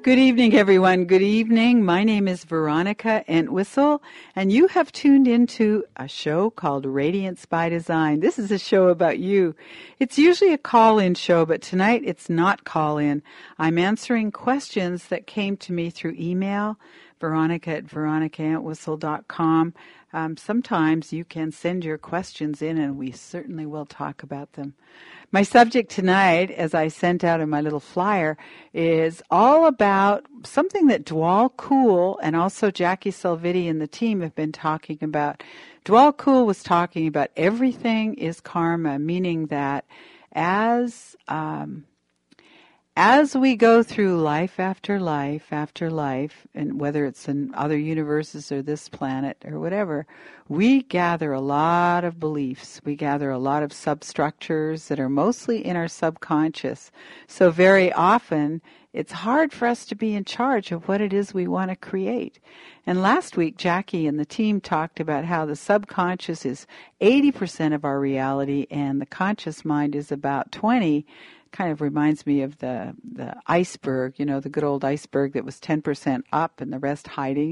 Good evening, everyone. Good evening. My name is Veronica Entwistle, and you have tuned into a show called Radiance by Design. This is a show about you. It's usually a call-in show, but tonight it's not call-in. I'm answering questions that came to me through email, veronica@veronicaentwistle.com. Sometimes you can send your questions in, and we certainly will talk about them. My subject tonight, as I sent out in my little flyer, is all about something that Dwal Kuhl and also Jackie Salviti and the team have been talking about. Dwal Kuhl was talking about everything is karma, meaning that as we go through life after life after life, and whether it's in other universes or this planet or whatever, we gather a lot of beliefs. We gather a lot of substructures that are mostly in our subconscious. So very often, it's hard for us to be in charge of what it is we want to create. And last week, Jackie and the team talked about how the subconscious is 80% of our reality and the conscious mind is about 20%. Kind of reminds me of the iceberg, the good old iceberg that was 10% up and the rest hiding.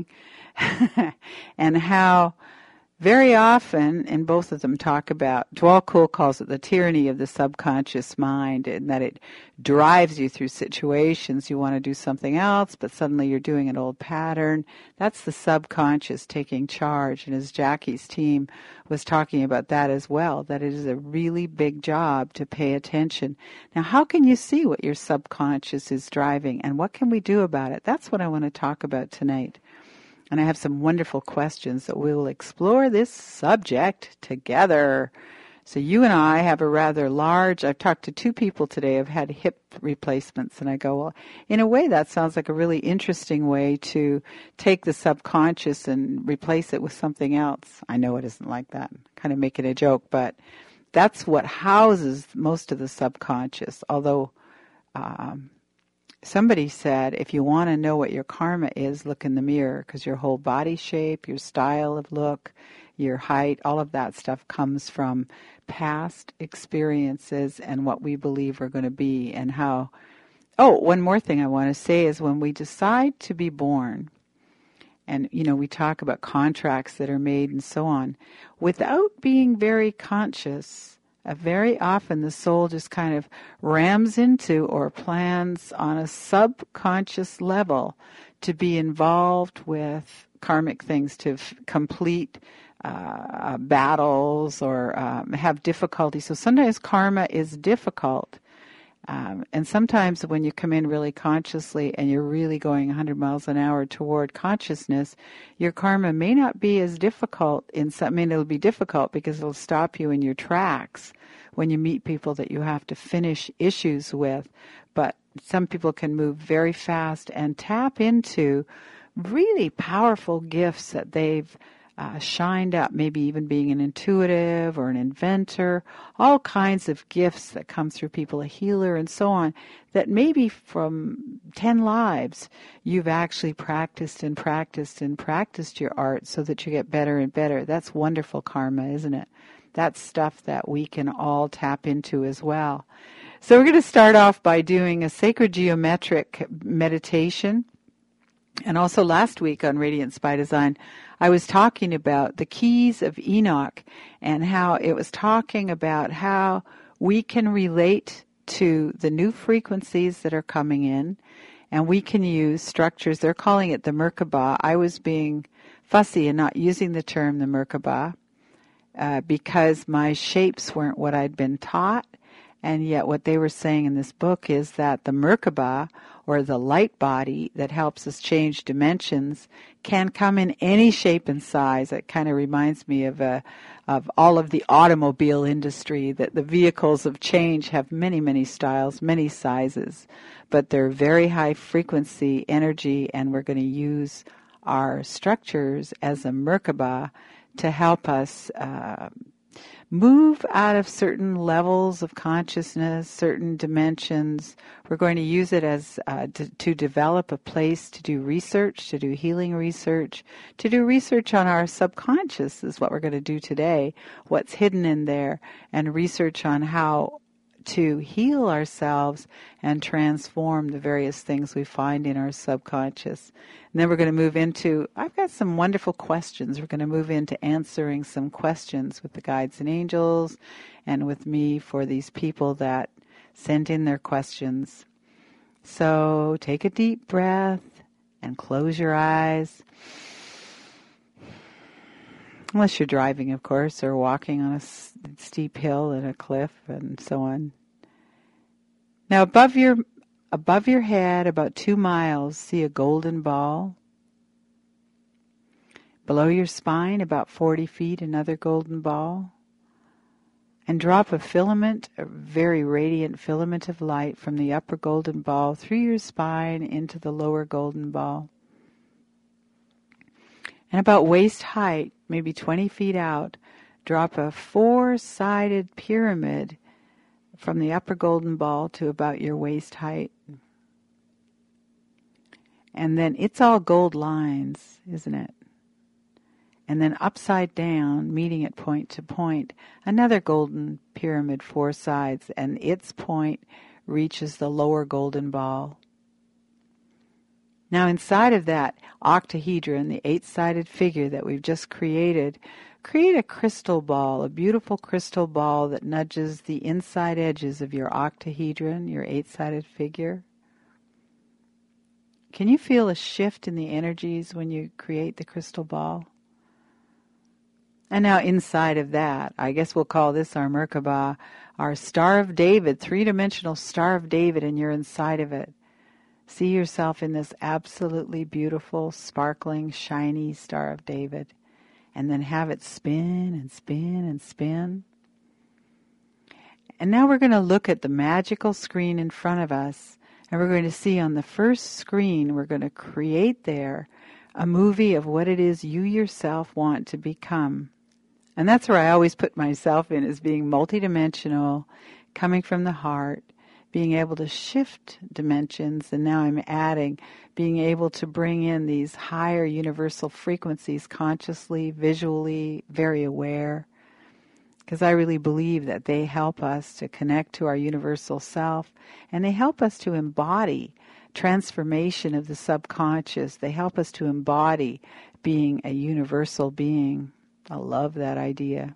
And how very often, and both of them talk about, Dwal Kuhl calls it the tyranny of the subconscious mind, and that it drives you through situations. You want to do something else, but suddenly you're doing an old pattern. That's the subconscious taking charge. And as Jackie's team was talking about that as well, that it is a really big job to pay attention. Now, how can you see what your subconscious is driving, and what can we do about it? That's what I want to talk about tonight. And I have some wonderful questions that we will explore this subject together. So you and I have a rather large, I've talked to two people today who've had hip replacements, and I go, well, in a way that sounds like a really interesting way to take the subconscious and replace it with something else. I know it isn't like that, kind of making a joke, but that's what houses most of the subconscious, although somebody said, if you want to know what your karma is, look in the mirror, because your whole body shape, your style of look, your height, all of that stuff comes from past experiences and what we believe we're going to be and how. Oh, one more thing I want to say is when we decide to be born, and, we talk about contracts that are made and so on, without being very conscious, very often the soul just kind of rams into or plans on a subconscious level to be involved with karmic things, to complete battles or have difficulty. So sometimes karma is difficult. And sometimes when you come in really consciously and you're really going 100 miles an hour toward consciousness, your karma may not be as difficult. It'll be difficult because it'll stop you in your tracks when you meet people that you have to finish issues with. But some people can move very fast and tap into really powerful gifts that they've shined up, maybe even being an intuitive or an inventor, all kinds of gifts that come through people, a healer and so on, that maybe from 10 lives you've actually practiced and practiced and practiced your art so that you get better and better. That's wonderful karma, isn't it? That's stuff that we can all tap into as well. So we're going to start off by doing a sacred geometric meditation. And also last week on Radiance by Design, I was talking about the keys of Enoch and how it was talking about how we can relate to the new frequencies that are coming in, and we can use structures. They're calling it the Merkaba. I was being fussy and not using the term the Merkaba because my shapes weren't what I'd been taught. And yet what they were saying in this book is that the Merkaba, or the light body that helps us change dimensions, can come in any shape and size. It kind of reminds me of all of the automobile industry, that the vehicles of change have many, many styles, many sizes, but they're very high frequency energy, and we're going to use our structures as a Merkaba to help us move out of certain levels of consciousness, certain dimensions. We're going to use it as to develop a place to do research, to do healing research, to do research on our subconscious is what we're going to do today, what's hidden in there, and research on how to heal ourselves and transform the various things we find in our subconscious. And then we're going to move into, I've got some wonderful questions. We're going to move into answering some questions with the guides and angels and with me for these people that sent in their questions. So take a deep breath and close your eyes. Unless you're driving, of course, or walking on a steep hill and a cliff and so on. Now above your head, about 2 miles, see a golden ball. Below your spine, about 40 feet, another golden ball. And drop a filament, a very radiant filament of light from the upper golden ball through your spine into the lower golden ball. And about waist height, maybe 20 feet out, drop a 4-sided pyramid from the upper golden ball to about your waist height. And then it's all gold lines, isn't it? And then upside down, meeting at point to point, another golden pyramid, 4 sides, and its point reaches the lower golden ball. Now inside of that octahedron, the 8-sided figure that we've just created, create a crystal ball, a beautiful crystal ball that nudges the inside edges of your octahedron, your 8-sided figure. Can you feel a shift in the energies when you create the crystal ball? And now inside of that, I guess we'll call this our Merkaba, our Star of David, 3-dimensional Star of David, and you're inside of it. See yourself in this absolutely beautiful, sparkling, shiny Star of David. And then have it spin and spin and spin. And now we're going to look at the magical screen in front of us. And we're going to see on the first screen, we're going to create there a movie of what it is you yourself want to become. And that's where I always put myself in, as being multidimensional, coming from the heart, being able to shift dimensions, and now I'm adding being able to bring in these higher universal frequencies consciously, visually, very aware, because I really believe that they help us to connect to our universal self, and they help us to embody transformation of the subconscious. They help us to embody being a universal being. I love that idea.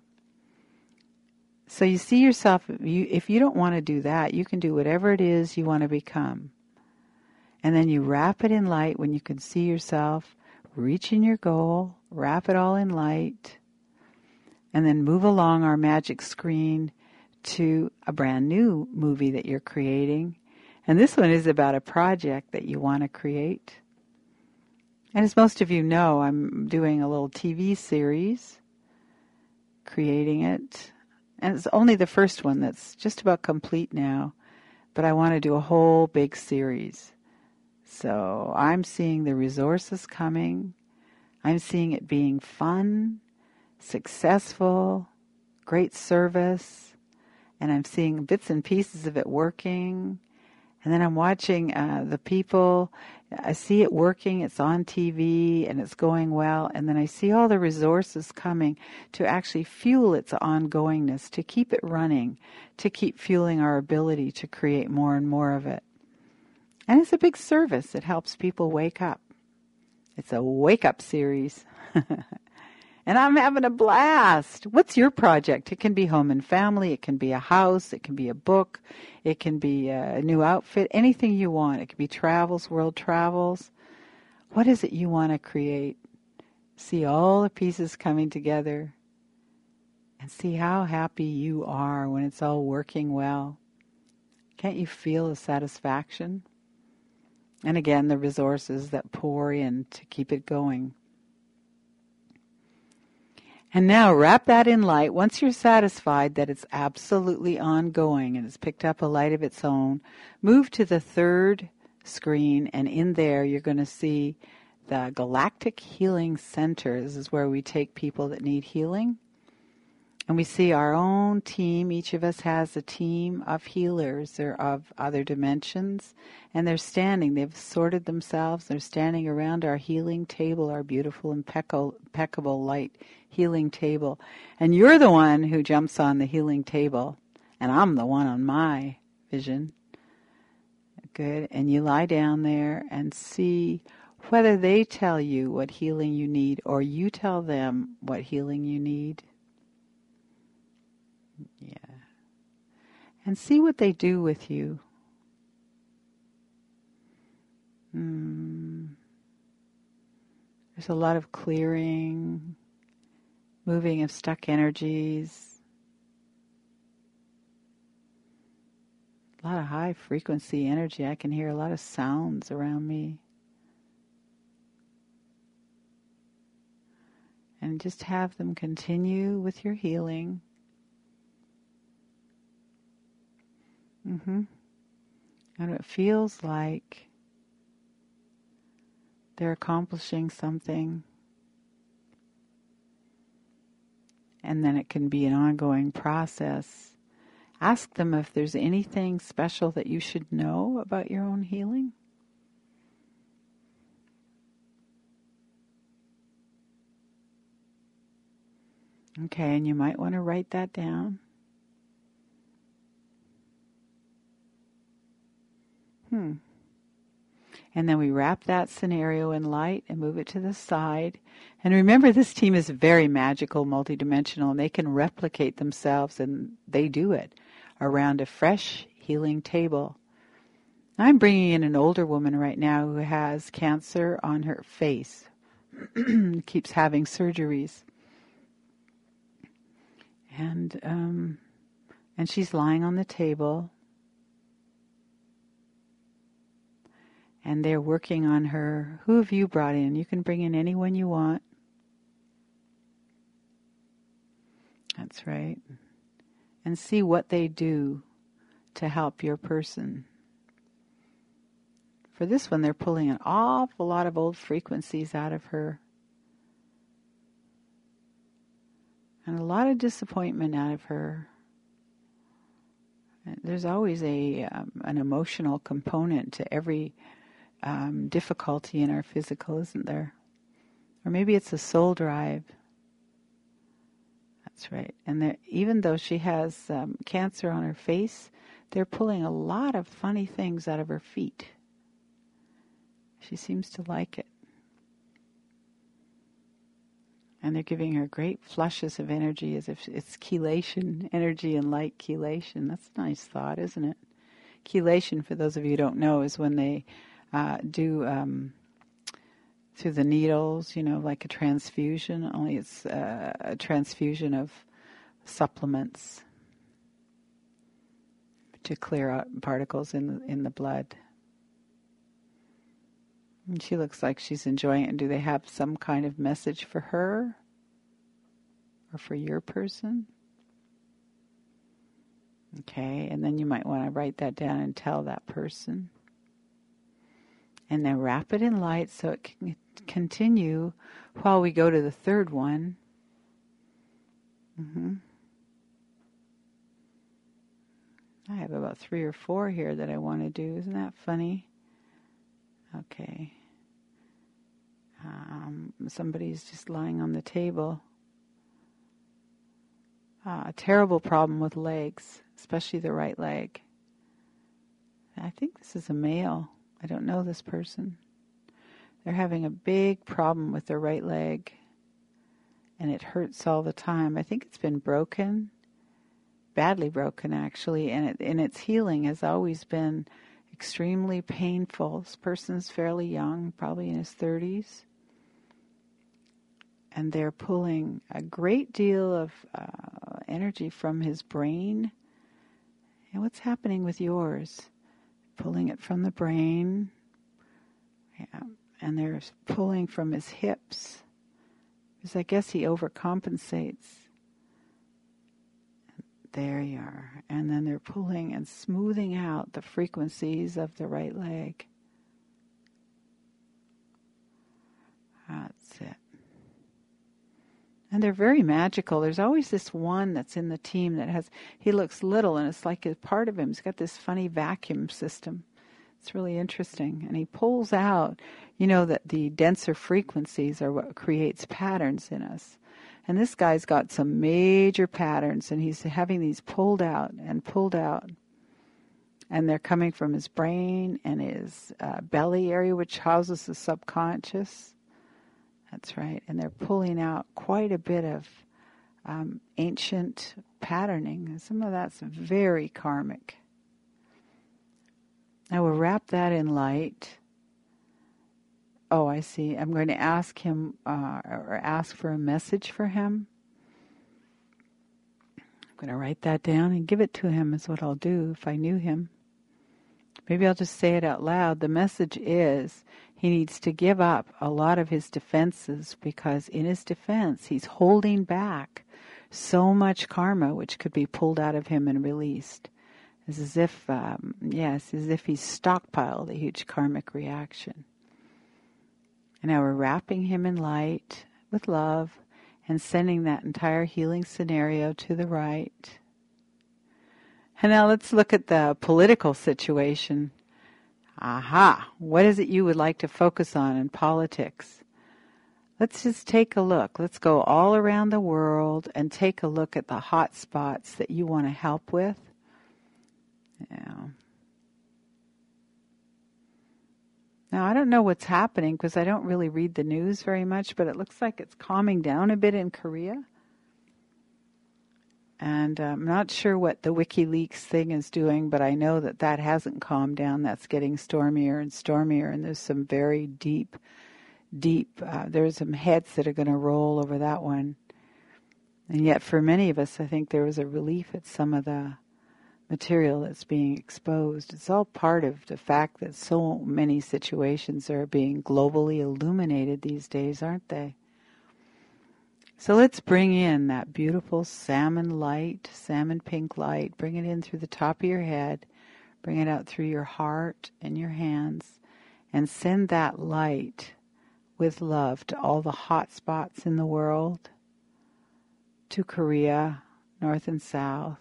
So you see yourself, if you don't want to do that, you can do whatever it is you want to become. And then you wrap it in light when you can see yourself reaching your goal, wrap it all in light, and then move along our magic screen to a brand new movie that you're creating. And this one is about a project that you want to create. And as most of you know, I'm doing a little TV series, creating it. And it's only the first one that's just about complete now. But I want to do a whole big series. So I'm seeing the resources coming. I'm seeing it being fun, successful, great service. And I'm seeing bits and pieces of it working. And then I'm watching the people. I see it working. It's on TV and it's going well. And then I see all the resources coming to actually fuel its ongoingness, to keep it running, to keep fueling our ability to create more and more of it. And it's a big service. It helps people wake up. It's a wake-up series. And I'm having a blast. What's your project? It can be home and family. It can be a house. It can be a book. It can be a new outfit. Anything you want. It can be travels, world travels. What is it you want to create? See all the pieces coming together. And see how happy you are when it's all working well. Can't you feel the satisfaction? And again, the resources that pour in to keep it going. And now wrap that in light. Once you're satisfied that it's absolutely ongoing and it's picked up a light of its own, move to the third screen, and in there you're going to see the Galactic Healing Center. This is where we take people that need healing. And we see our own team. Each of us has a team of healers. They're of other dimensions. And they're standing. They've sorted themselves. They're standing around our healing table, our beautiful, impeccable light healing table. And you're the one who jumps on the healing table and I'm the one on my vision. Good. And you lie down there and see whether they tell you what healing you need or you tell them what healing you need. Yeah. And see what they do with you. There's a lot of clearing, moving of stuck energies, a lot of high frequency energy. I can hear a lot of sounds around me. And just have them continue with your healing. And it feels like they're accomplishing something. And then it can be an ongoing process. Ask them if there's anything special that you should know about your own healing. Okay, and you might want to write that down. And then we wrap that scenario in light and move it to the side. And remember, this team is very magical, multidimensional, and they can replicate themselves, and they do it around a fresh healing table. I'm bringing in an older woman right now who has cancer on her face, keeps having surgeries. And she's lying on the table. And they're working on her. Who have you brought in? You can bring in anyone you want. That's right. And see what they do to help your person. For this one, they're pulling an awful lot of old frequencies out of her. And a lot of disappointment out of her. There's always an emotional component to every difficulty in our physical, isn't there? Or maybe it's a soul drive. That's right. And even though she has cancer on her face, they're pulling a lot of funny things out of her feet. She seems to like it. And they're giving her great flushes of energy as if it's chelation, energy and light chelation. That's a nice thought, isn't it? Chelation, for those of you who don't know, is when they do through the needles, like a transfusion, only it's a transfusion of supplements to clear out particles in the blood. And she looks like she's enjoying it. And do they have some kind of message for her or for your person? Okay, and then you might want to write that down and tell that person. And then wrap it in light so it can continue while we go to the third one. I have about 3 or 4 here that I want to do. Isn't that funny? Okay. Somebody's just lying on the table. A terrible problem with legs, especially the right leg. I think this is a male. I don't know this person. They're having a big problem with their right leg, and it hurts all the time. I think it's been broken, badly broken actually, and its healing has always been extremely painful. This person's fairly young, probably in his 30s. And they're pulling a great deal of energy from his brain. And what's happening with yours? Pulling it from the brain. Yeah. And they're pulling from his hips. Because I guess he overcompensates. There you are. And then they're pulling and smoothing out the frequencies of the right leg. That's it. And they're very magical. There's always this one that's in the team that he looks little and it's like a part of him. He's got this funny vacuum system. It's really interesting. And he pulls out, that the denser frequencies are what creates patterns in us. And this guy's got some major patterns, and he's having these pulled out and pulled out. And they're coming from his brain and his belly area, which houses the subconscious. That's right. And they're pulling out quite a bit of ancient patterning. And some of that's very karmic. I will wrap that in light. Oh, I see. I'm going to ask him or ask for a message for him. I'm going to write that down and give it to him is what I'll do if I knew him. Maybe I'll just say it out loud. The message is he needs to give up a lot of his defenses, because in his defense he's holding back so much karma which could be pulled out of him and released. It's as if, as if he's stockpiled a huge karmic reaction. And now we're wrapping him in light with love and sending that entire healing scenario to the right. And now let's look at the political situation. Aha! What is it you would like to focus on in politics? Let's just take a look. Let's go all around the world and take a look at the hot spots that you want to help with. Yeah. Now, I don't know what's happening because I don't really read the news very much, but it looks like it's calming down a bit in Korea. And I'm not sure what the WikiLeaks thing is doing, but I know that that hasn't calmed down. That's getting stormier and stormier, and there's some very deep, there's some heads that are going to roll over that one. And yet for many of us, I think there was a relief at some of the material that's being exposed. It's all part of the fact that so many situations are being globally illuminated these days, aren't they? So let's bring in that beautiful salmon light, salmon pink light. Bring it in through the top of your head. Bring it out through your heart and your hands. And send that light with love to all the hot spots in the world. To Korea, north and south.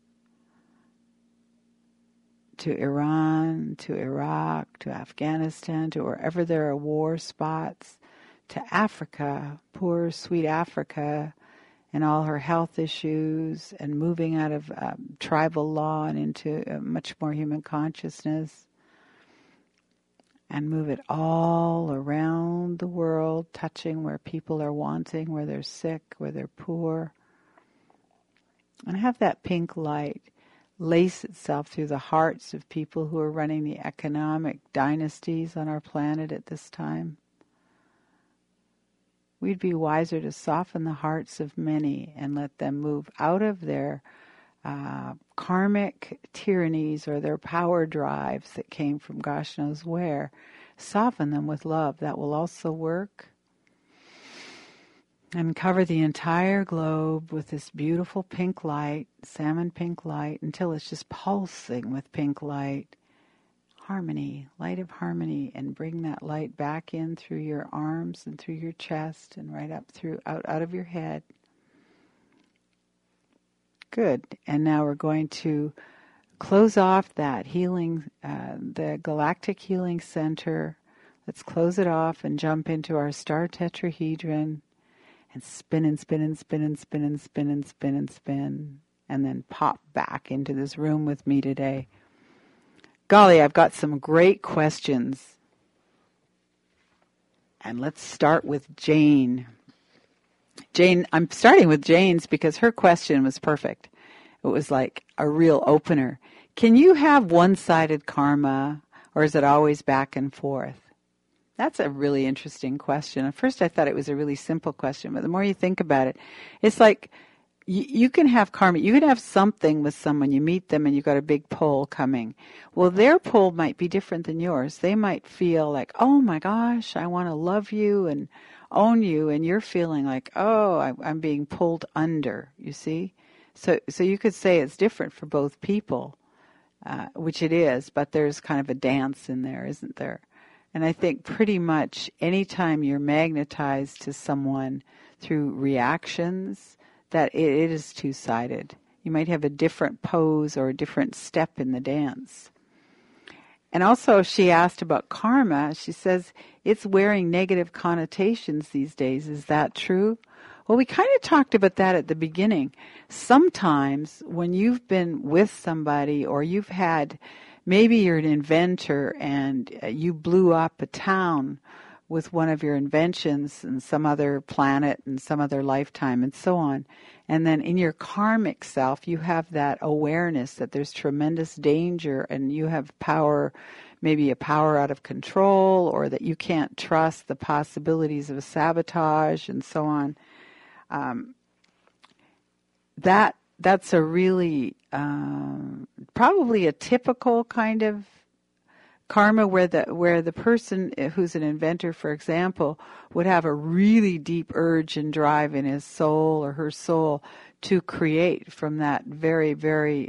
To Iran, to Iraq, to Afghanistan, to wherever there are war spots. To Africa, poor, sweet Africa, and all her health issues, and moving out of tribal law and into much more human consciousness. And move it all around the world, touching where people are wanting, where they're sick, where they're poor. And have that pink light lace itself through the hearts of people who are running the economic dynasties on our planet at this time. We'd be wiser to soften the hearts of many and let them move out of their karmic tyrannies or their power drives that came from gosh knows where. Soften them with love. That will also work. And cover the entire globe with this beautiful pink light, salmon pink light, until it's just pulsing with pink light. Harmony, light of harmony, and bring that light back in through your arms and through your chest and right up through out of your head. Good. And now we're going to close off that healing, the Galactic Healing Center. Let's close it off and jump into our star tetrahedron and spin and spin and spin and spin and spin and spin and spin, and then pop back into this room with me today. Golly, I've got some great questions. And let's start with Jane. Jane, I'm starting with Jane's because her question was perfect. It was like a real opener. Can you have one-sided karma, or is it always back and forth? That's a really interesting question. At first I thought it was a really simple question, but the more you think about it, it's like you can have karma. You can have something with someone. You meet them and you've got a big pull coming. Well, their pull might be different than yours. They might feel like, oh my gosh, I want to love you and own you. And you're feeling like, oh, I'm being pulled under, you see? So you could say it's different for both people, which it is, but there's kind of a dance in there, isn't there? And I think pretty much anytime you're magnetized to someone through reactions, that it is two-sided. You might have a different pose or a different step in the dance. And also, she asked about karma. She says it's wearing negative connotations these days. Is that true? Well, we kind of talked about that at the beginning. Sometimes when you've been with somebody or you've had, maybe you're an inventor and you blew up a town with one of your inventions in some other planet and some other lifetime and so on. And then in your karmic self, you have that awareness that there's tremendous danger and you have power, maybe a power out of control, or that you can't trust the possibilities of sabotage and so on. That's a really probably a typical kind of karma where the person who's an inventor, for example, would have a really deep urge and drive in his soul or her soul to create from that very, very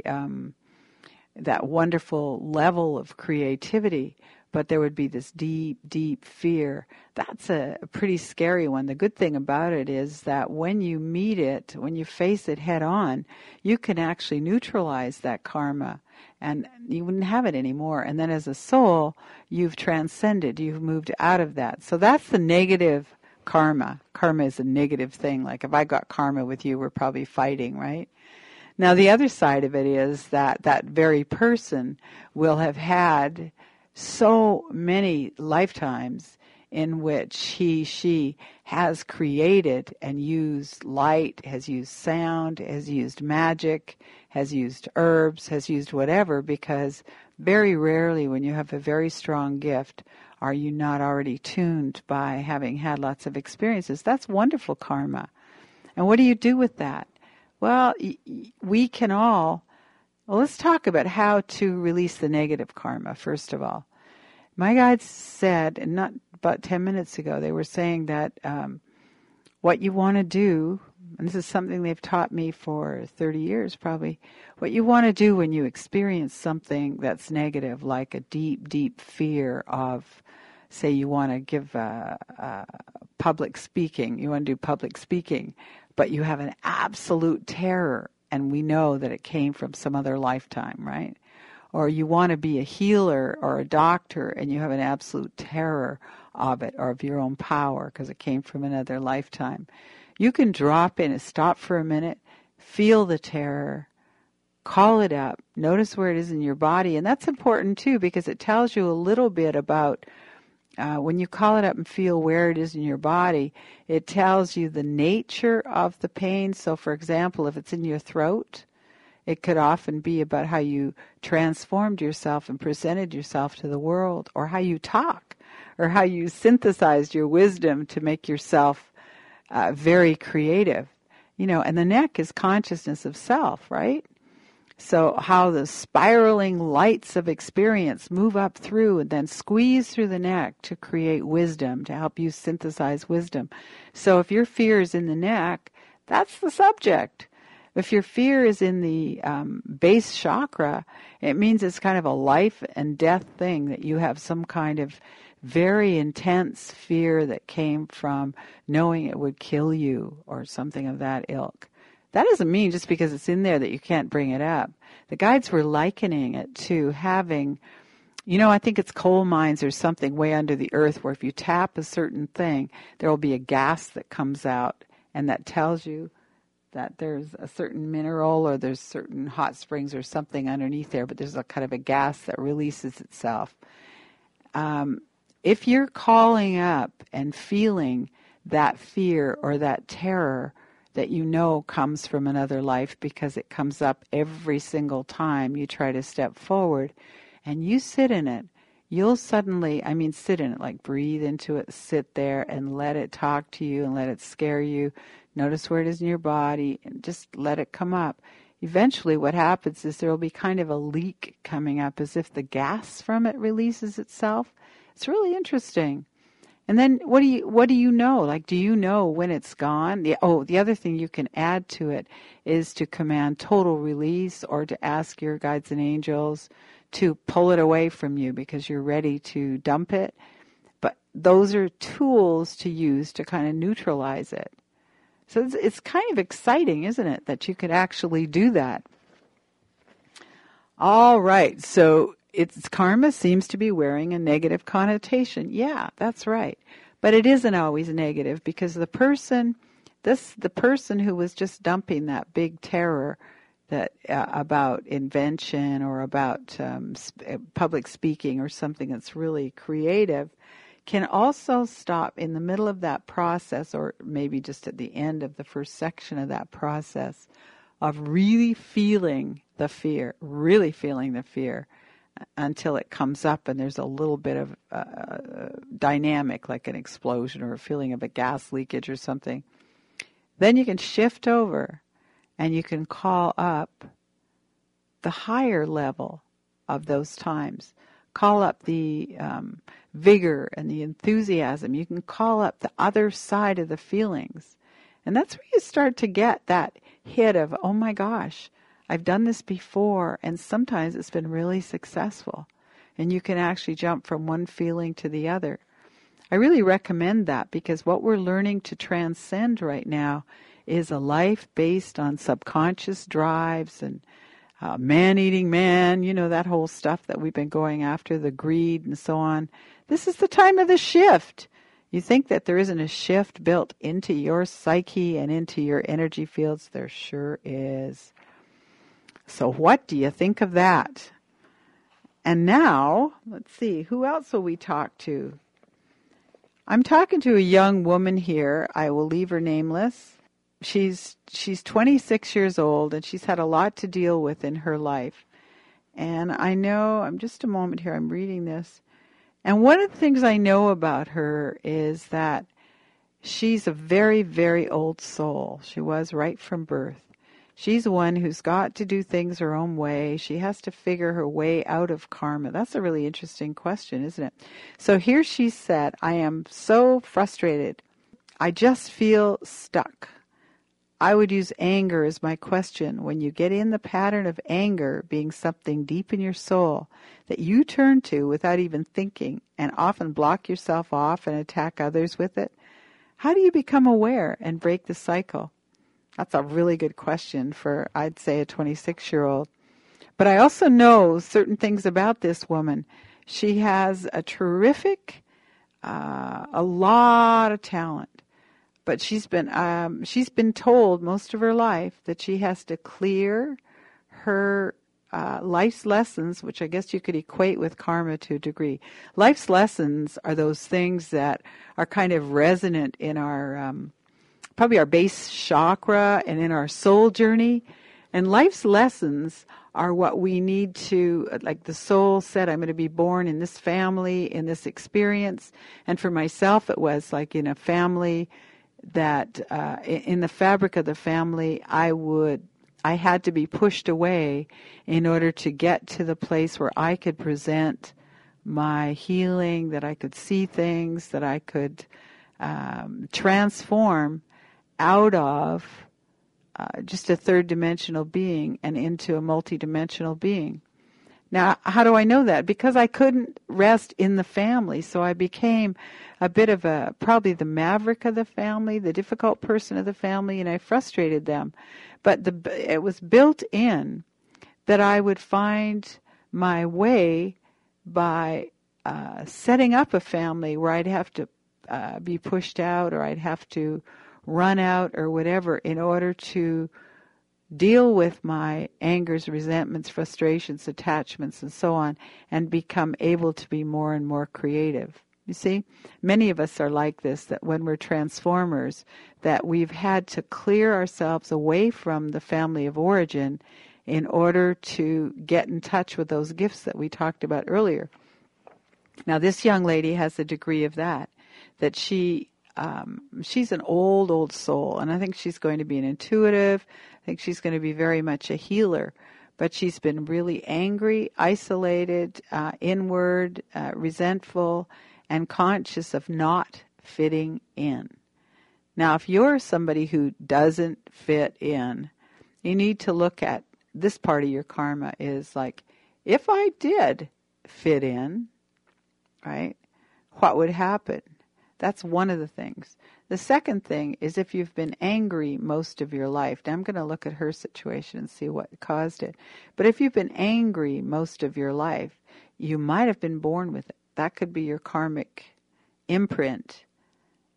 that wonderful level of creativity. But there would be this deep, deep fear. That's a pretty scary one. The good thing about it is that when you meet it, when you face it head on, you can actually neutralize that karma and you wouldn't have it anymore. And then as a soul, you've transcended, you've moved out of that. So that's the negative karma. Karma is a negative thing. Like if I got karma with you, we're probably fighting, right? Now the other side of it is that that very person will have had so many lifetimes in which she has created and used light, has used sound, has used magic, has used herbs, has used whatever, because very rarely when you have a very strong gift are you not already tuned by having had lots of experiences. That's wonderful karma. And what do you do with that? Well, we can all, well, let's talk about how to release the negative karma, first of all. My guides said, and not about 10 minutes ago, they were saying that what you want to do, and this is something they've taught me for 30 years probably, what you want to do when you experience something that's negative, like a deep, deep fear of, say you want to give public speaking, you want to do public speaking, but you have an absolute terror, and we know that it came from some other lifetime, right? Or you want to be a healer or a doctor and you have an absolute terror of it or of your own power because it came from another lifetime. You can drop in and stop for a minute, feel the terror, call it up, notice where it is in your body. And that's important too because it tells you a little bit about when you call it up and feel where it is in your body, it tells you the nature of the pain. So for example, if it's in your throat, it could often be about how you transformed yourself and presented yourself to the world, or how you talk, or how you synthesized your wisdom to make yourself very creative. You know, and the neck is consciousness of self, right? So how the spiraling lights of experience move up through and then squeeze through the neck to create wisdom, to help you synthesize wisdom. So if your fear is in the neck, that's the subject. If your fear is in the base chakra, it means it's kind of a life and death thing, that you have some kind of very intense fear that came from knowing it would kill you or something of that ilk. That doesn't mean just because it's in there that you can't bring it up. The guides were likening it to having, you know, I think it's coal mines or something way under the earth where if you tap a certain thing, there will be a gas that comes out and that tells you that there's a certain mineral or there's certain hot springs or something underneath there, but there's a kind of a gas that releases itself. If you're calling up and feeling that fear or that terror that you know comes from another life because it comes up every single time you try to step forward and you sit in it, you'll suddenly, sit in it, like breathe into it, sit there and let it talk to you and let it scare you. Notice where it is in your body and just let it come up. Eventually what happens is there will be kind of a leak coming up as if the gas from it releases itself. It's really interesting. And then what do you know? Like, do you know when it's gone? The other thing you can add to it is to command total release or to ask your guides and angels to pull it away from you because you're ready to dump it. But those are tools to use to kind of neutralize it. So it's kind of exciting, isn't it, that you could actually do that? All right, so its karma seems to be wearing a negative connotation. Yeah, that's right. But it isn't always negative because the person the person who was just dumping that big terror that about invention or about public speaking or something that's really creative, can also stop in the middle of that process, or maybe just at the end of the first section of that process, of really feeling the fear until it comes up and there's a little bit of dynamic, like an explosion or a feeling of a gas leakage or something. Then you can shift over and you can call up the higher level of those times. Call up the vigor and the enthusiasm. You can call up the other side of the feelings. And that's where you start to get that hit of, oh my gosh, I've done this before, and sometimes it's been really successful. And you can actually jump from one feeling to the other. I really recommend that, because what we're learning to transcend right now is a life based on subconscious drives and man-eating man, that whole stuff that we've been going after, the greed and so on. This is the time of the shift. You think that there isn't a shift built into your psyche and into your energy fields? There sure is. So what do you think of that? And now, let's see, who else will we talk to? I'm talking to a young woman here. I will leave her nameless. She's 26 years old, and she's had a lot to deal with in her life. And I know, I'm just a moment here, I'm reading this. And one of the things I know about her is that she's a very, very old soul. She was right from birth. She's one who's got to do things her own way. She has to figure her way out of karma. That's a really interesting question, isn't it? So here she said, I am so frustrated. I just feel stuck. I would use anger as my question. When you get in the pattern of anger being something deep in your soul that you turn to without even thinking, and often block yourself off and attack others with it, how do you become aware and break the cycle? That's a really good question for, I'd say, a 26-year-old. But I also know certain things about this woman. She has a terrific, a lot of talent. But she's been told most of her life that she has to clear her life's lessons, which I guess you could equate with karma to a degree. Life's lessons are those things that are kind of resonant in our, probably our base chakra and in our soul journey. And life's lessons are what we need to, like the soul said, I'm going to be born in this family, in this experience. And for myself, it was like in a family that in the fabric of the family, I had to be pushed away in order to get to the place where I could present my healing, that I could see things, that I could transform out of just a third-dimensional being and into a multi-dimensional being. Now, how do I know that? Because I couldn't rest in the family, so I became a bit of probably the maverick of the family, the difficult person of the family, and I frustrated them. But it was built in that I would find my way by setting up a family where I'd have to be pushed out, or I'd have to run out or whatever in order to deal with my angers, resentments, frustrations, attachments, and so on, and become able to be more and more creative. You see, many of us are like this, that when we're transformers, that we've had to clear ourselves away from the family of origin in order to get in touch with those gifts that we talked about earlier. Now, this young lady has a degree of that she's an old soul, and I think she's going to be an intuitive. I think she's going to be very much a healer, but she's been really angry, isolated, inward, resentful, and conscious of not fitting in. Now, if you're somebody who doesn't fit in, you need to look at this part of your karma is like, if I did fit in, right, what would happen? That's one of the things. The second thing is if you've been angry most of your life. Now I'm going to look at her situation and see what caused it. But if you've been angry most of your life, you might have been born with it. That could be your karmic imprint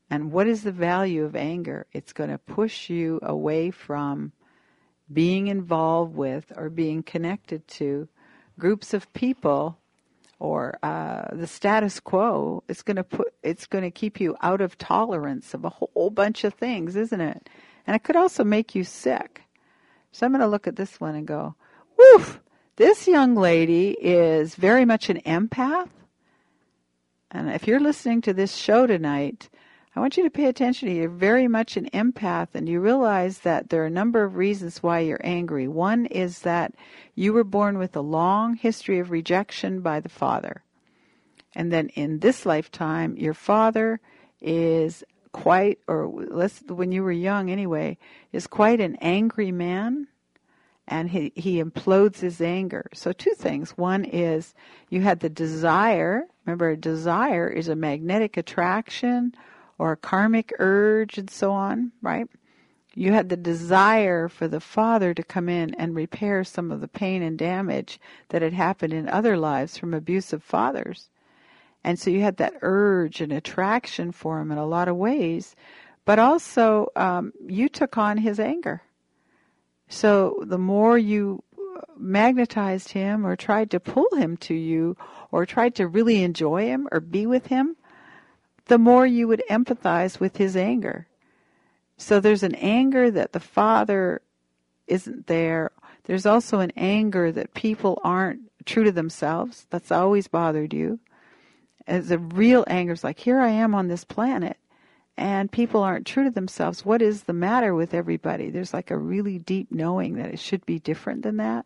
And what is the value of anger? It's going to push you away from being involved with or being connected to groups of people or the status quo. It's going to keep you out of tolerance of a whole bunch of things, isn't it? And it could also make you sick. So I'm going to look at this one and go, woof, this young lady is very much an empath. And if you're listening to this show tonight, I want you to pay attention. You're very much an empath, and you realize that there are a number of reasons why you're angry. One is that you were born with a long history of rejection by the father. And then in this lifetime, your father is quite, or when you were young anyway, is quite an angry man, and he implodes his anger. So two things. One is you had the desire. Remember, a desire is a magnetic attraction or a karmic urge and so on, right? You had the desire for the father to come in and repair some of the pain and damage that had happened in other lives from abusive fathers. And so you had that urge and attraction for him in a lot of ways, but also you took on his anger. So the more you magnetized him or tried to pull him to you or tried to really enjoy him or be with him, the more you would empathize with his anger. So there's an anger that the father isn't there. There's also an anger that people aren't true to themselves. That's always bothered you. As a real anger is like, here I am on this planet, and people aren't true to themselves. What is the matter with everybody? There's like a really deep knowing that it should be different than that.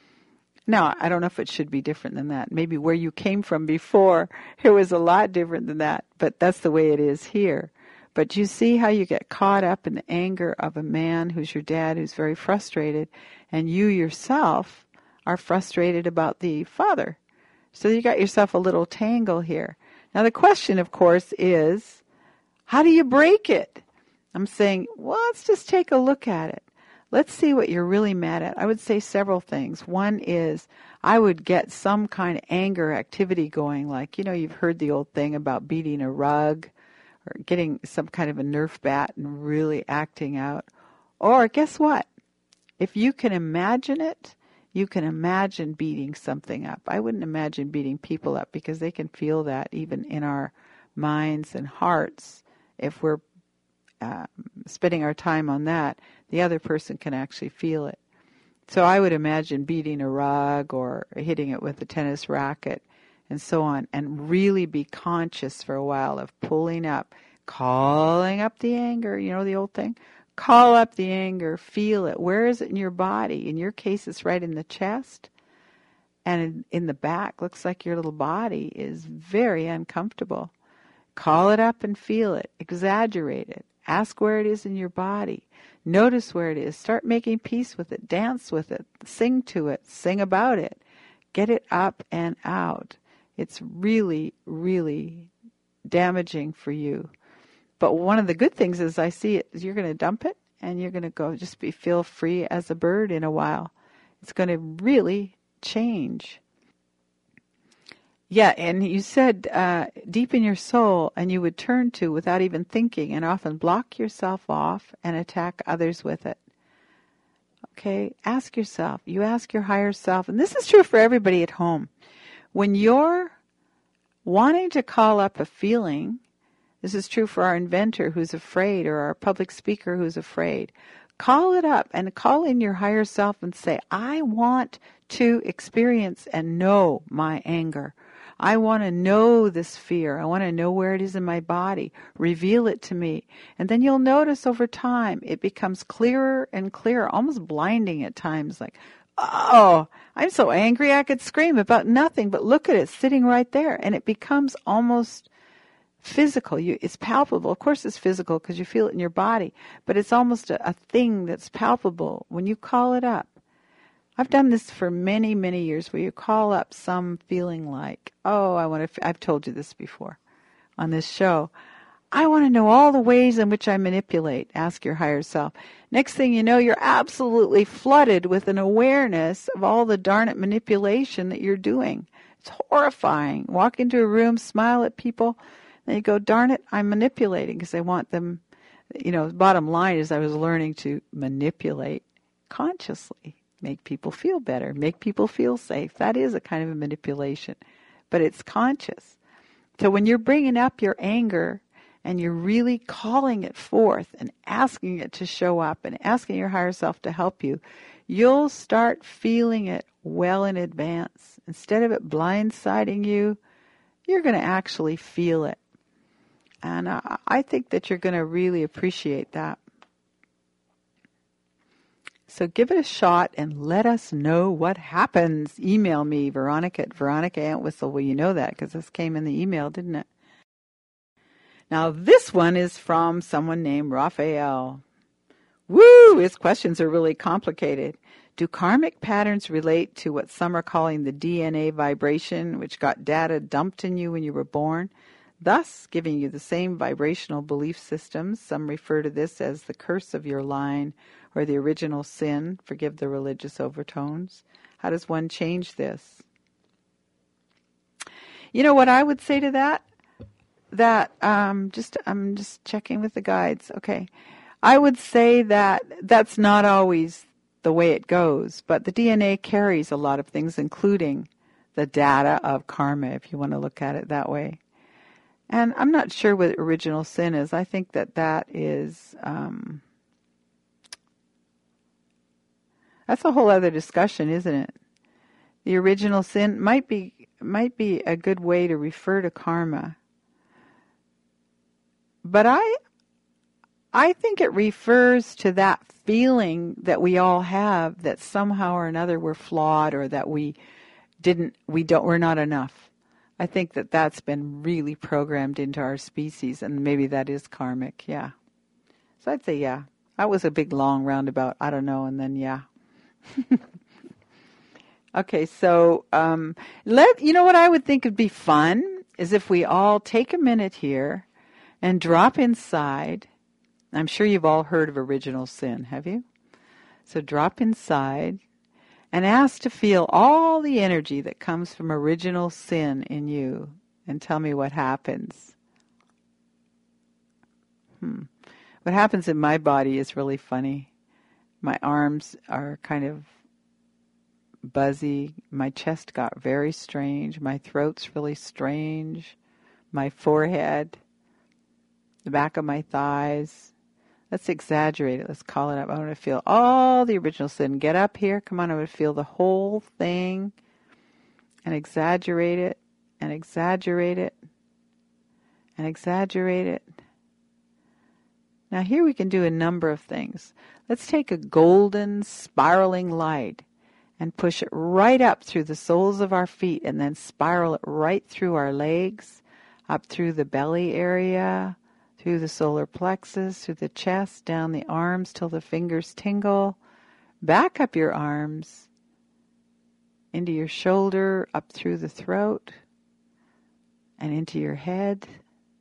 Now, I don't know if it should be different than that. Maybe where you came from before, it was a lot different than that. But that's the way it is here. But you see how you get caught up in the anger of a man who's your dad, who's very frustrated, and you yourself are frustrated about the father. So you got yourself a little tangle here. Now the question, of course, is, how do you break it? I'm saying, well, let's just take a look at it. Let's see what you're really mad at. I would say several things. One is I would get some kind of anger activity going, like, you've heard the old thing about beating a rug or getting some kind of a Nerf bat and really acting out. Or guess what? If you can imagine it, you can imagine beating something up. I wouldn't imagine beating people up because they can feel that even in our minds and hearts. If we're spending our time on that, the other person can actually feel it. So I would imagine beating a rug or hitting it with a tennis racket and so on, and really be conscious for a while of pulling up, calling up the anger, the old thing? Call up the anger, feel it. Where is it in your body? In your case, it's right in the chest and in the back. Looks like your little body is very uncomfortable. Call it up and feel it. Exaggerate it. Ask where it is in your body. Notice where it is. Start making peace with it. Dance with it. Sing to it. Sing about it. Get it up and out. It's really, really damaging for you. But one of the good things is I see it, you're going to dump it and you're going to go just feel free as a bird in a while. It's going to really change. Yeah, and you said deep in your soul, and you would turn to without even thinking and often block yourself off and attack others with it. Okay, ask yourself. You ask your higher self, and this is true for everybody at home. When you're wanting to call up a feeling, this is true for our inventor who's afraid or our public speaker who's afraid. Call it up and call in your higher self and say, I want to experience and know my anger. I want to know this fear. I want to know where it is in my body. Reveal it to me. And then you'll notice over time it becomes clearer and clearer, almost blinding at times, like, oh, I'm so angry I could scream about nothing, but look at it sitting right there. And it becomes almost physical. It's palpable. Of course it's physical because you feel it in your body, but it's almost a thing that's palpable when you call it up. I've done this for many, many years where you call up some feeling like, oh, I've told you this before on this show. I want to know all the ways in which I manipulate. Ask your higher self. Next thing you know, you're absolutely flooded with an awareness of all the darn it manipulation that you're doing. It's horrifying. Walk into a room, smile at people. And you go, darn it, I'm manipulating because I want them. The bottom line is I was learning to manipulate consciously, make people feel better, make people feel safe. That is a kind of a manipulation, but it's conscious. So when you're bringing up your anger and you're really calling it forth and asking it to show up and asking your higher self to help you, you'll start feeling it well in advance. Instead of it blindsiding you, you're going to actually feel it. And I think that you're going to really appreciate that. So give it a shot and let us know what happens. Email me, Veronica at Veronica@Antwistle. Well, you know that because this came in the email, didn't it? Now, this one is from someone named Raphael. Woo! His questions are really complicated. Do karmic patterns relate to what some are calling the DNA vibration, which got data dumped in you when you were born, thus giving you the same vibrational belief systems? Some refer to this as the curse of your line or the original sin. Forgive the religious overtones. How does one change this? You know what I would say to that? I'm just checking with the guides. Okay. I would say that that's not always the way it goes, but the DNA carries a lot of things, including the data of karma, if you want to look at it that way. And I'm not sure what original sin is. I think that is, that's a whole other discussion, isn't it? The original sin might be a good way to refer to karma. But I think it refers to that feeling that we all have that somehow or another we're flawed or that we're not enough. I think that that's been really programmed into our species, and maybe that is karmic, yeah. So I'd say yeah. That was a big long roundabout, I don't know, and then yeah. Okay, so you know what I would think would be fun is if we all take a minute here and drop inside. I'm sure you've all heard of original sin, have you? So drop inside and ask to feel all the energy that comes from original sin in you and tell me what happens. What happens in my body is really funny. My arms are kind of buzzy. My chest got very strange. My throat's really strange. My forehead, the back of my thighs. Let's exaggerate it. Let's call it up. I want to feel all the original sin. Get up here. Come on. I want to feel the whole thing and exaggerate it and exaggerate it and exaggerate it. Now here we can do a number of things. Let's take a golden spiraling light and push it right up through the soles of our feet and then spiral it right through our legs, up through the belly area, through the solar plexus, through the chest, down the arms till the fingers tingle, back up your arms, into your shoulder, up through the throat, and into your head.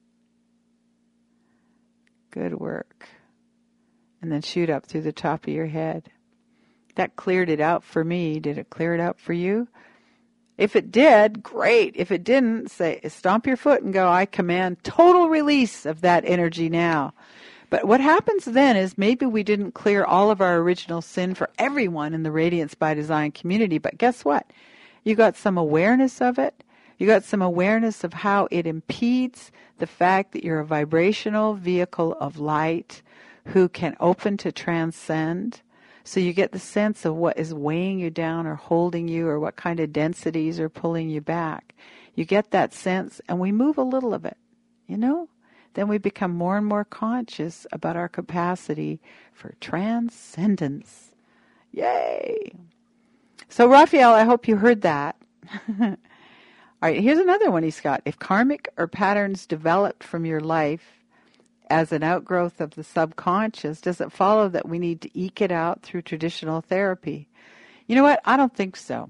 Good work. And then shoot up through the top of your head. That cleared it out for me. Did it clear it out for you? If it did, great. If it didn't, say, stomp your foot and go, I command total release of that energy now. But what happens then is maybe we didn't clear all of our original sin for everyone in the Radiance by Design community, but guess what? You got some awareness of it. You got some awareness of how it impedes the fact that you're a vibrational vehicle of light who can open to transcend. So you get the sense of what is weighing you down or holding you or what kind of densities are pulling you back. You get that sense and we move a little of it, you know? Then we become more and more conscious about our capacity for transcendence. Yay! So Raphael, I hope you heard that. All right, here's another one he's got. If karmic or patterns developed from your life as an outgrowth of the subconscious, does it follow that we need to eke it out through traditional therapy? You know what? I don't think so.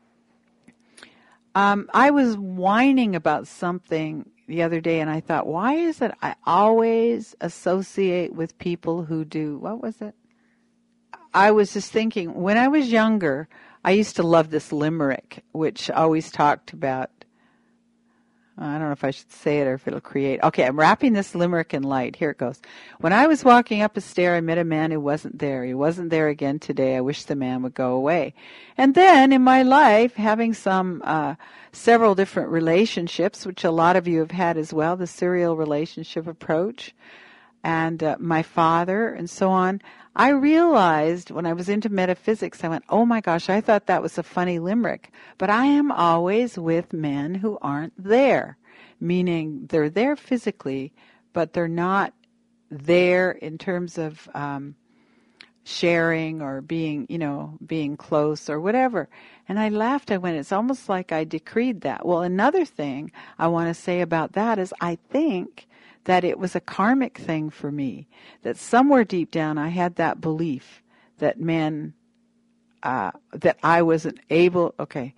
I was whining about something the other day, and I thought, why is it I always associate with people who do, what was it? I was just thinking, when I was younger, I used to love this limerick, which always talked about, I don't know if I should say it or if it'll create. Okay, I'm wrapping this limerick in light. Here it goes. When I was walking up a stair, I met a man who wasn't there. He wasn't there again today. I wish the man would go away. And then in my life, having several different relationships, which a lot of you have had as well, the serial relationship approach, and my father and so on, I realized when I was into metaphysics, I went, oh my gosh, I thought that was a funny limerick. But I am always with men who aren't there, meaning they're there physically, but they're not there in terms of sharing or being close or whatever. And I laughed. I went, it's almost like I decreed that. Well, another thing I want to say about that is I think that it was a karmic thing for me, that somewhere deep down I had that belief that that I wasn't able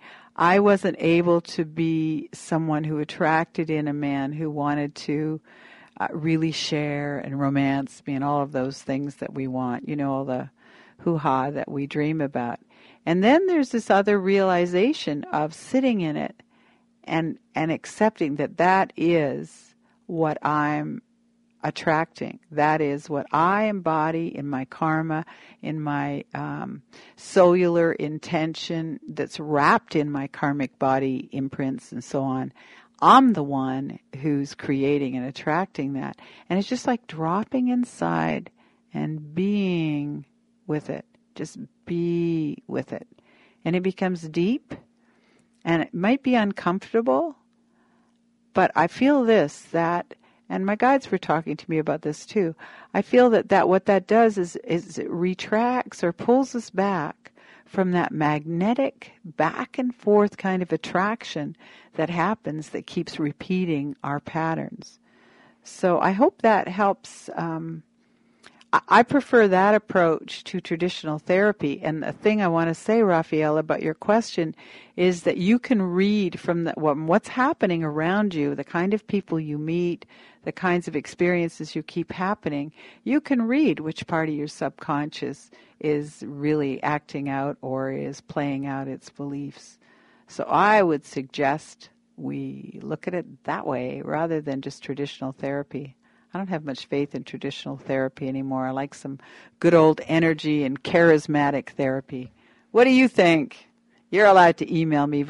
to be someone who attracted in a man who wanted to really share and romance me and all of those things that we want, all the hoo-ha that we dream about. And then there's this other realization of sitting in it and accepting that is what I'm attracting. That is what I embody in my karma, in my cellular intention that's wrapped in my karmic body imprints and so on. I'm the one who's creating and attracting that. And it's just like dropping inside and being with it. Just be with it. And it becomes deep, and it might be uncomfortable, but I feel that, and my guides were talking to me about this too, I feel that what that does is it retracts or pulls us back from that magnetic back and forth kind of attraction that happens that keeps repeating our patterns. So I hope that helps. I prefer that approach to traditional therapy. And the thing I want to say, Raphael, about your question is that you can read from what's happening around you, the kind of people you meet, the kinds of experiences you keep happening. You can read which part of your subconscious is really acting out or is playing out its beliefs. So I would suggest we look at it that way rather than just traditional therapy. I don't have much faith in traditional therapy anymore. I like some good old energy and charismatic therapy. What do you think? You're allowed to email me,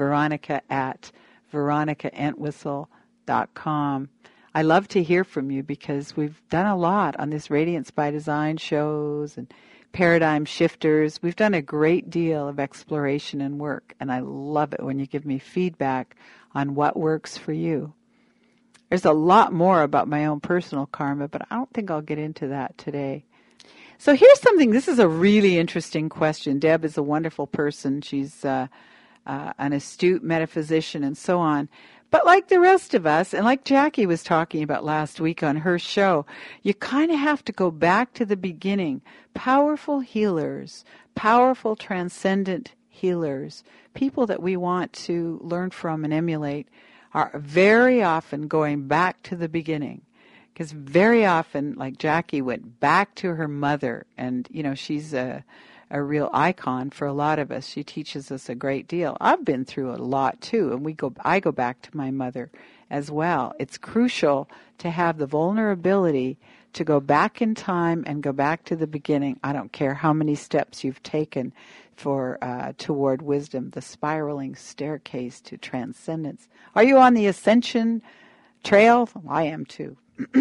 veronica@veronicaentwistle.com. I love to hear from you because we've done a lot on this Radiance by Design shows and Paradigm Shifters. We've done a great deal of exploration and work, and I love it when you give me feedback on what works for you. There's a lot more about my own personal karma, but I don't think I'll get into that today. So here's something. This is a really interesting question. Deb is a wonderful person. She's an astute metaphysician and so on. But like the rest of us, and like Jackie was talking about last week on her show, you kind of have to go back to the beginning. Powerful healers, powerful transcendent healers, people that we want to learn from and emulate, are very often going back to the beginning. Because very often, like Jackie went back to her mother, and, she's a real icon for a lot of us. She teaches us a great deal. I've been through a lot, too, and I go back to my mother as well. It's crucial to have the vulnerability to go back in time and go back to the beginning. I don't care how many steps you've taken toward wisdom, the spiraling staircase to transcendence. Are you on the ascension trail? I am too.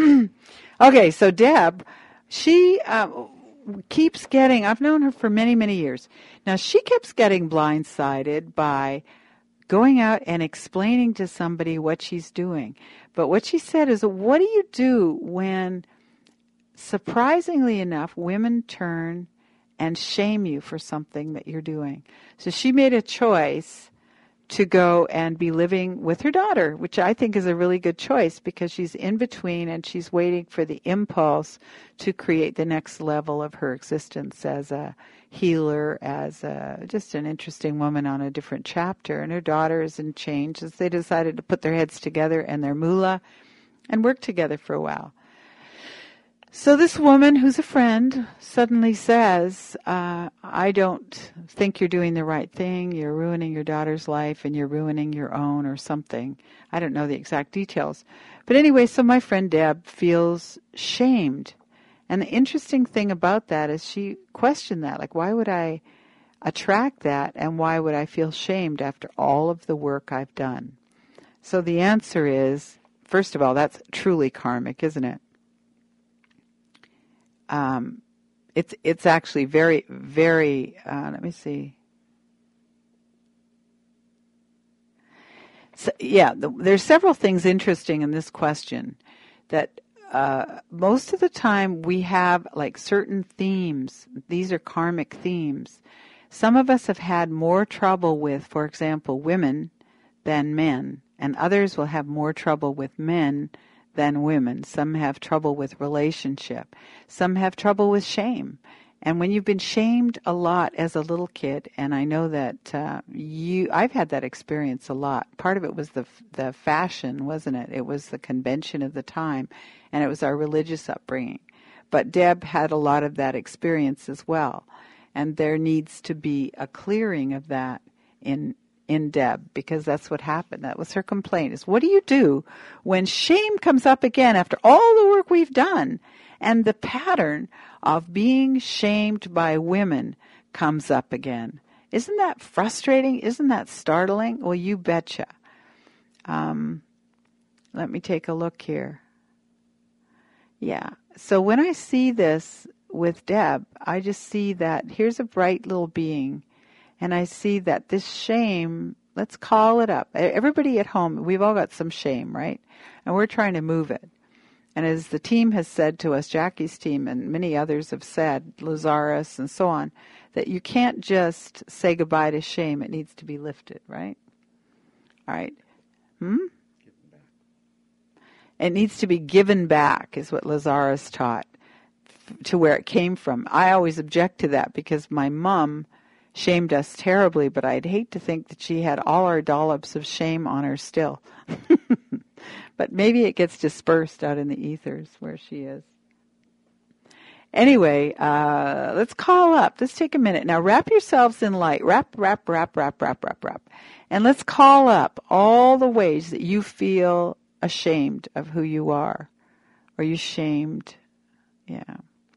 Okay, so Deb, she keeps getting, I've known her for many, many years. Now, she keeps getting blindsided by going out and explaining to somebody what she's doing. But what she said is, what do you do when, surprisingly enough, women turn and shame you for something that you're doing? So she made a choice to go and be living with her daughter, which I think is a really good choice because she's in between and she's waiting for the impulse to create the next level of her existence as a healer, as just an interesting woman on a different chapter. And her daughter is in change as they decided to put their heads together and their moolah and work together for a while. So this woman, who's a friend, suddenly says, I don't think you're doing the right thing. You're ruining your daughter's life and you're ruining your own or something. I don't know the exact details. But anyway, so my friend Deb feels shamed. And the interesting thing about that is she questioned that. Like, why would I attract that and why would I feel shamed after all of the work I've done? So the answer is, first of all, that's truly karmic, isn't it? It's actually very, very, let me see. So, yeah, there's several things interesting in this question that most of the time we have like certain themes. These are karmic themes. Some of us have had more trouble with, for example, women than men, and others will have more trouble with men than women. Some have trouble with relationship. Some have trouble with shame. And when you've been shamed a lot as a little kid, and I know that I've had that experience a lot. Part of it was the fashion, wasn't it? It was the convention of the time, and it was our religious upbringing. But Deb had a lot of that experience as well. And there needs to be a clearing of that in Deb, because that's what happened. That was her complaint, is what do you do when shame comes up again after all the work we've done and the pattern of being shamed by women comes up again? Isn't that frustrating? Isn't that startling? Well, you betcha. Let me take a look here. Yeah. So when I see this with Deb, I just see that here's a bright little being. And I see that this shame, let's call it up. Everybody at home, we've all got some shame, right? And we're trying to move it. And as the team has said to us, Jackie's team and many others have said, Lazarus and so on, that you can't just say goodbye to shame. It needs to be lifted, right? All right. It needs to be given back is what Lazarus taught, to where it came from. I always object to that because my mom shamed us terribly, but I'd hate to think that she had all our dollops of shame on her still. But maybe it gets dispersed out in the ethers where she is. Anyway, let's call up. Let's take a minute. Now wrap yourselves in light. Wrap. And let's call up all the ways that you feel ashamed of who you are. Are you shamed? Yeah.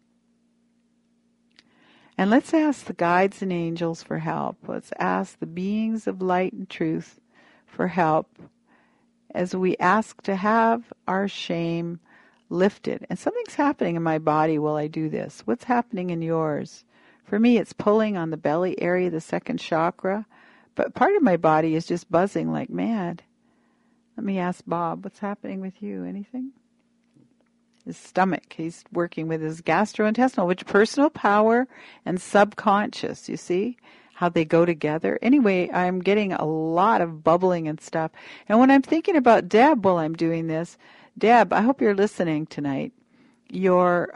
And let's ask the guides and angels for help. Let's ask the beings of light and truth for help as we ask to have our shame lifted. And something's happening in my body while I do this. What's happening in yours? For me, it's pulling on the belly area, the second chakra. But part of my body is just buzzing like mad. Let me ask Bob, what's happening with you? Anything? His stomach. He's working with his gastrointestinal, which personal power and subconscious, you see how they go together. Anyway, I'm getting a lot of bubbling and stuff. And when I'm thinking about Deb while I'm doing this, Deb, I hope you're listening tonight. Your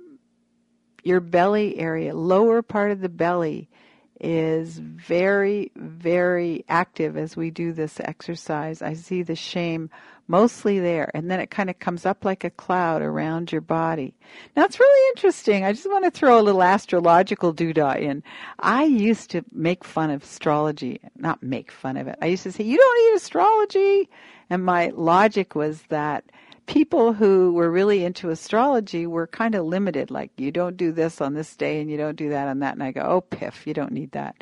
belly area, lower part of the belly, is very, very active as we do this exercise. I see the shame mostly there, and then it kind of comes up like a cloud around your body. Now, it's really interesting. I just want to throw a little astrological doodah in. I used to make fun of astrology, not make fun of it. I used to say, you don't need astrology. And my logic was that people who were really into astrology were kind of limited, like you don't do this on this day and you don't do that on that. And I go, oh, piff, you don't need that.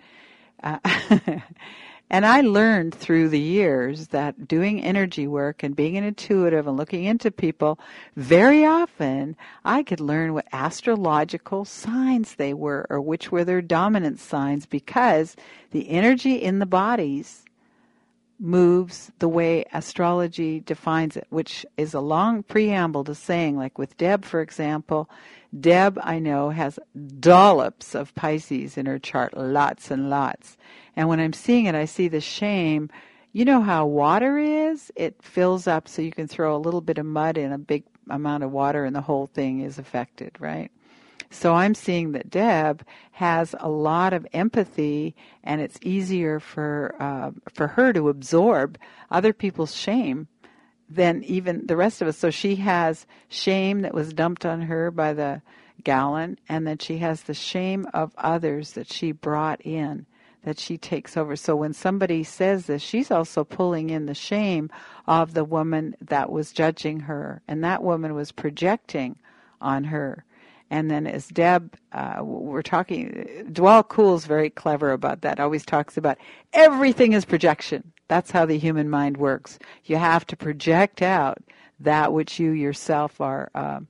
And I learned through the years that doing energy work and being an intuitive and looking into people, very often I could learn what astrological signs they were or which were their dominant signs, because the energy in the bodies moves the way astrology defines it, which is a long preamble to saying, like with Deb, for example. Deb, I know, has dollops of Pisces in her chart, lots and lots. And when I'm seeing it, I see the shame. You know how water is? It fills up so you can throw a little bit of mud in a big amount of water and the whole thing is affected, right? So I'm seeing that Deb has a lot of empathy, and it's easier for her to absorb other people's shame than even the rest of us. So she has shame that was dumped on her by the gallon, and then she has the shame of others that she brought in, that she takes over. So when somebody says this, she's also pulling in the shame of the woman that was judging her, and that woman was projecting on her. And then as Deb, we're talking, Dwell Cool's very clever about that, always talks about everything is projection. That's how the human mind works. You have to project out that which you yourself are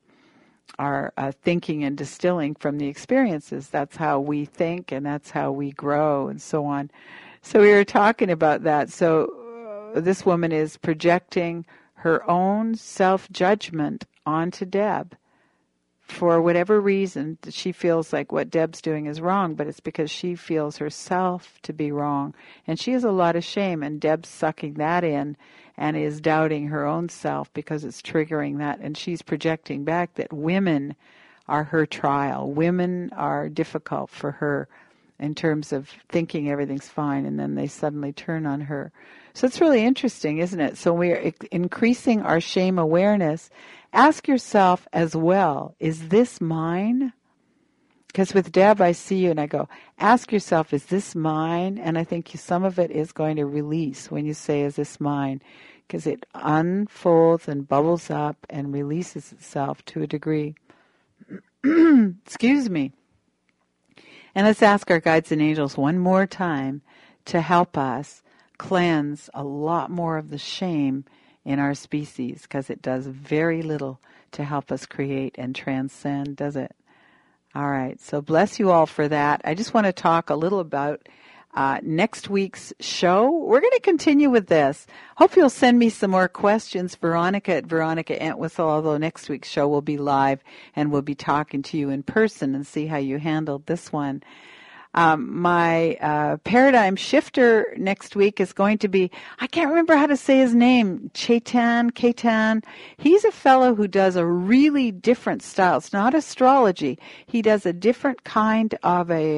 thinking and distilling from the experiences. That's how we think, and that's how we grow, and so on. So we were talking about that. So this woman is projecting her own self-judgment onto Deb. For whatever reason, she feels like what Deb's doing is wrong, but it's because she feels herself to be wrong. And she has a lot of shame, and Deb's sucking that in and is doubting her own self because it's triggering that. And she's projecting back that women are her trial. Women are difficult for her in terms of thinking everything's fine, and then they suddenly turn on her. So it's really interesting, isn't it? So we're increasing our shame awareness. Ask yourself as well, is this mine? Because with Deb, I see you and I go, ask yourself, is this mine? And I think some of it is going to release when you say, is this mine? Because it unfolds and bubbles up and releases itself to a degree. Excuse me. And let's ask our guides and angels one more time to help us cleanse a lot more of the shame in our species, because it does very little to help us create and transcend, does it? All right, so bless you all for that. I just want to talk a little about next week's show. We're going to continue with this. Hope you'll send me some more questions, Veronica at Veronica Entwistle, although next week's show will be live and we'll be talking to you in person and see how you handled this one. My paradigm shifter next week is going to be, I can't remember how to say his name, Ketan. He's a fellow who does a really different style. It's not astrology. He does a different kind of a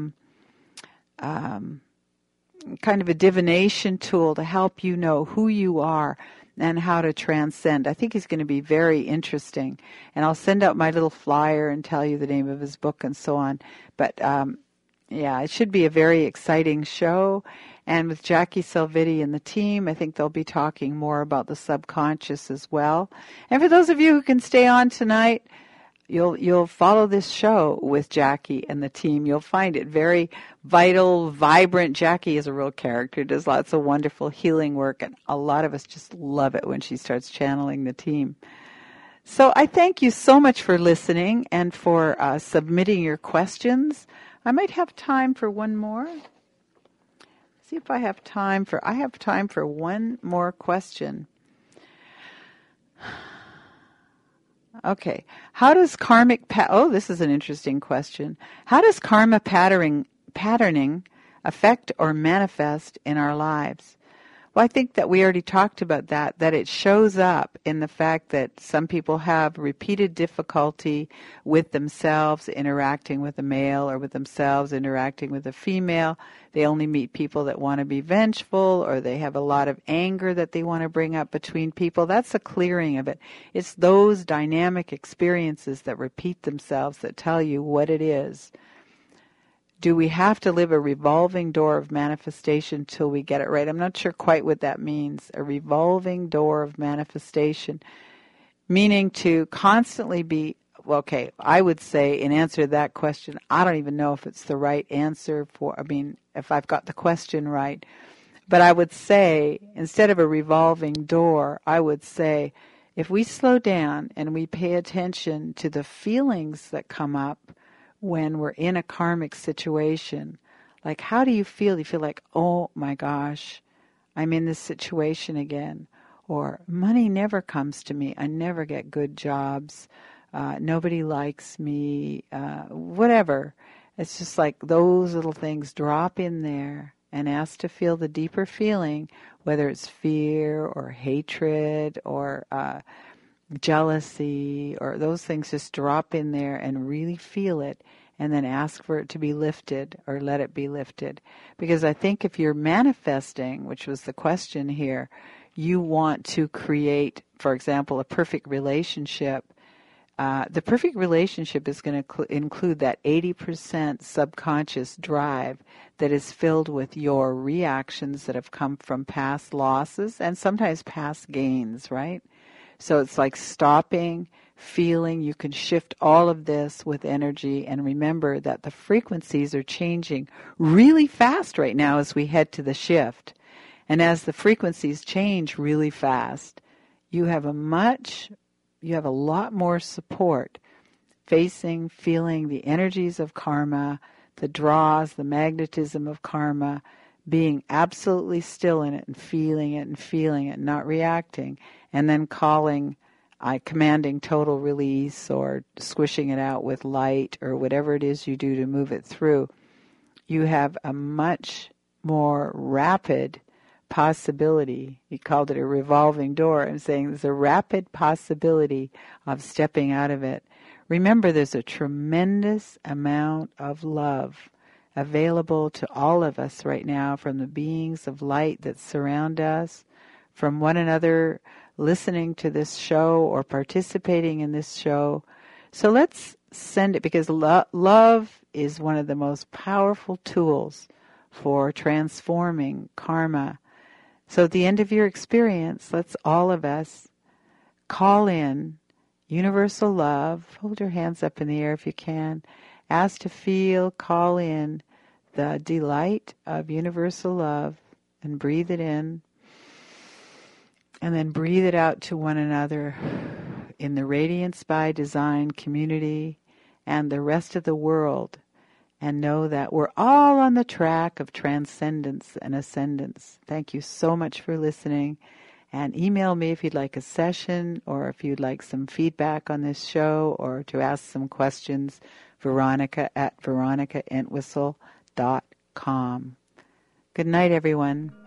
divination tool to help you know who you are and how to transcend. I think he's going to be very interesting. And I'll send out my little flyer and tell you the name of his book and so on. But yeah, it should be a very exciting show. And with Jackie Salvitti and the team, I think they'll be talking more about the subconscious as well. And for those of you who can stay on tonight, you'll follow this show with Jackie and the team. You'll find it very vital, vibrant. Jackie is a real character, does lots of wonderful healing work, and a lot of us just love it when she starts channeling the team. So I thank you so much for listening and for submitting your questions. I might have time for one more. See if I have time for one more question. Okay. How does karmic this is an interesting question. How does karma patterning affect or manifest in our lives? Well, I think that we already talked about that it shows up in the fact that some people have repeated difficulty with themselves interacting with a male or with themselves interacting with a female. They only meet people that want to be vengeful, or they have a lot of anger that they want to bring up between people. That's a clearing of it. It's those dynamic experiences that repeat themselves that tell you what it is. Do we have to live a revolving door of manifestation till we get it right? I'm not sure quite what that means. A revolving door of manifestation, meaning to constantly be, okay, I would say in answer to that question, I don't even know if it's the right answer if I've got the question right. But I would say, instead of a revolving door, I would say, if we slow down and we pay attention to the feelings that come up when we're in a karmic situation, like how do you feel? Do you feel like, oh my gosh, I'm in this situation again? Or money never comes to me. I never get good jobs. Nobody likes me. Whatever. It's just like those little things drop in there and ask to feel the deeper feeling, whether it's fear or hatred or jealousy, or those things just drop in there and really feel it, and then ask for it to be lifted or let it be lifted. Because I think if you're manifesting, which was the question here, you want to create, for example, a perfect relationship, the perfect relationship is going to include that 80% subconscious drive that is filled with your reactions that have come from past losses and sometimes past gains, right? So it's like stopping, feeling. You can shift all of this with energy, and remember that the frequencies are changing really fast right now as we head to the shift. And as the frequencies change really fast, you have a lot more support facing, feeling the energies of karma, the draws, the magnetism of karma, being absolutely still in it and feeling it, not reacting, and then commanding total release or squishing it out with light or whatever it is you do to move it through. You have a much more rapid possibility. He called it a revolving door. I'm saying there's a rapid possibility of stepping out of it. Remember, there's a tremendous amount of love available to all of us right now from the beings of light that surround us, from one another listening to this show or participating in this show. So let's send it, because love is one of the most powerful tools for transforming karma. So at the end of your experience, let's all of us call in universal love. Hold your hands up in the air if you can. Ask to feel, call in the delight of universal love and breathe it in. And then breathe it out to one another in the Radiance by Design community and the rest of the world. And know that we're all on the track of transcendence and ascendance. Thank you so much for listening. And email me if you'd like a session or if you'd like some feedback on this show or to ask some questions. Veronica@veronicaentwistle.com. Good night, everyone.